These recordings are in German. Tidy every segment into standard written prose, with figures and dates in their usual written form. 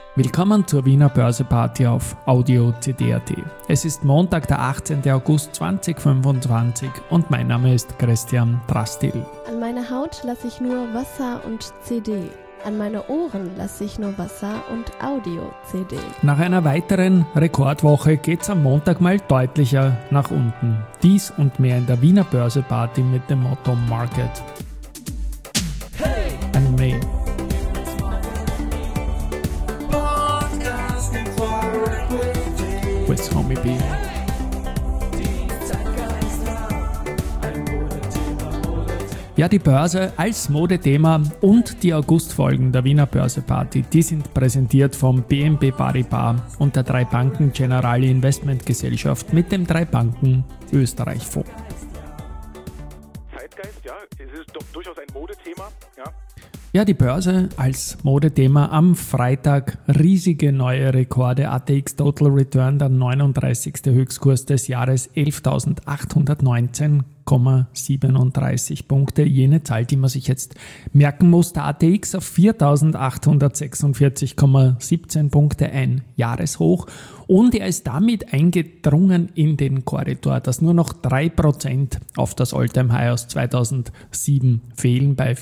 Willkommen zur Wiener Börseparty auf Audio CD.at. Es ist Montag, der 18. August 2025 und mein Name ist Christian Drastil. An meine Haut lasse ich nur Wasser und CD. An meine Ohren lasse ich nur Wasser und Audio-CD. Nach einer weiteren Rekordwoche geht's am Montag mal deutlicher nach unten. Dies und mehr in der Wiener Börseparty mit dem Motto Market and Me. With Homie B. Ja, die Börse als Modethema und die Augustfolgen der Wiener Börseparty, die sind präsentiert vom BNP Paribas und der 3 Banken Generali Investment Gesellschaft mit dem 3 Banken Österreich Fonds. Zeitgeist, ja, es ist doch durchaus ein Modethema, ja. Ja, die Börse als Modethema am Freitag, riesige neue Rekorde, ATX Total Return, der 39. Höchstkurs des Jahres, 11.819,37 Punkte, jene Zahl, die man sich jetzt merken muss, der ATX auf 4.846,17 Punkte, ein Jahreshoch, und er ist damit eingedrungen in den Korridor, dass nur noch 3% auf das All-Time-High aus 2007 fehlen bei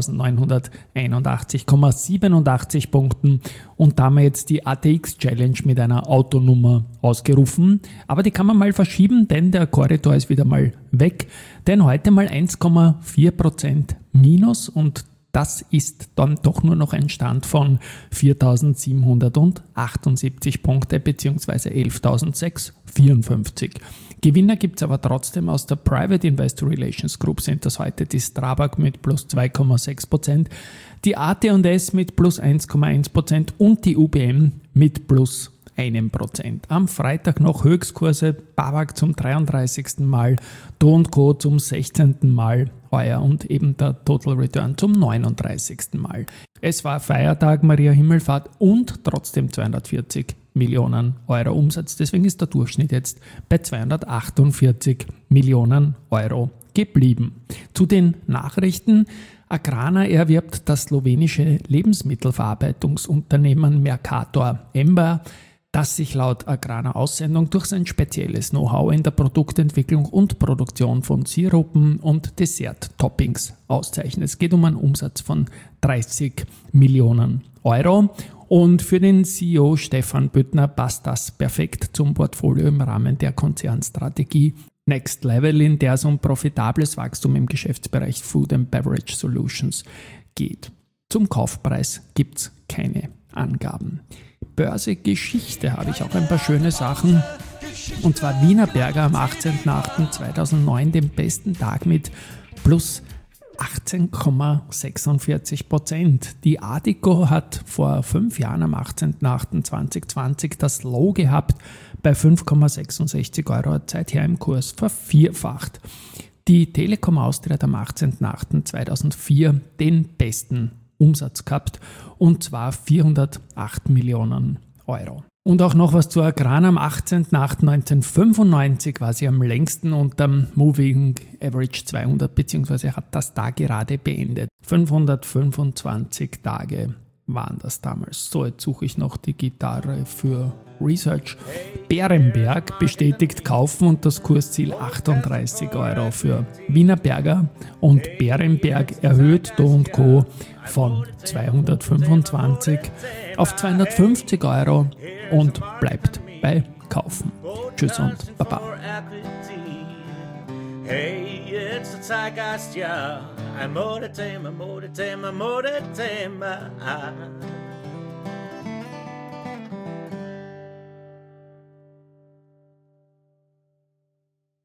4.981,87 Punkten, und da haben wir jetzt die ATX-Challenge mit einer Autonummer ausgerufen, aber die kann man mal verschieben, denn der Korridor ist wieder mal weg, denn heute mal 1,4% Minus, und das ist dann doch nur noch ein Stand von 4.778 Punkte bzw. 11.654. Gewinner gibt es aber trotzdem aus der Private Investor Relations Group, sind das heute die Strabag mit plus 2,6%, die AT&S mit plus 1,1% und die UBM mit plus 1%. Am Freitag noch Höchstkurse, BAWAG zum 33. Mal, Do & Co. zum 16. Mal heuer und eben der Total Return zum 39. Mal. Es war Feiertag, Maria Himmelfahrt, und trotzdem 240 Millionen Euro Umsatz. Deswegen ist der Durchschnitt jetzt bei 248 Millionen Euro geblieben. Zu den Nachrichten. Agrana erwirbt das slowenische Lebensmittelverarbeitungsunternehmen Mercator Emba, das sich laut Agrana Aussendung durch sein spezielles Know-how in der Produktentwicklung und Produktion von Sirupen und Dessert-Toppings auszeichnet. Es geht um einen Umsatz von 30 Millionen Euro. Und für den CEO Stefan Büttner passt das perfekt zum Portfolio im Rahmen der Konzernstrategie Next Level, in der es um profitables Wachstum im Geschäftsbereich Food and Beverage Solutions geht. Zum Kaufpreis gibt es keine Angaben. Börsegeschichte habe ich auch ein paar schöne Sachen. Und zwar Wienerberger am 18.08.2009, den besten Tag mit plus 18,46%. Die Adico hat vor 5 Jahren am 18.08.2020 das Low gehabt bei 5,66 Euro, hat seither im Kurs vervierfacht. Die Telekom Austria hat am 18.08.2004 den besten Umsatz gehabt, und zwar 408 Millionen Euro. Und auch noch was zu Agrana. Am 18.08.1995 war sie am längsten unterm Moving Average 200, beziehungsweise hat das da gerade beendet. 525 Tage waren das damals. So, jetzt suche ich noch die Gitarre für Research. Berenberg bestätigt kaufen und das Kursziel 38 Euro für Wienerberger, und Berenberg erhöht Do & Co. von 225 auf 250 Euro und bleibt bei Kaufen. Tschüss und Baba. Hey, it's the Zeitgeist, ja, ein Modethema, Modethema, Modethema.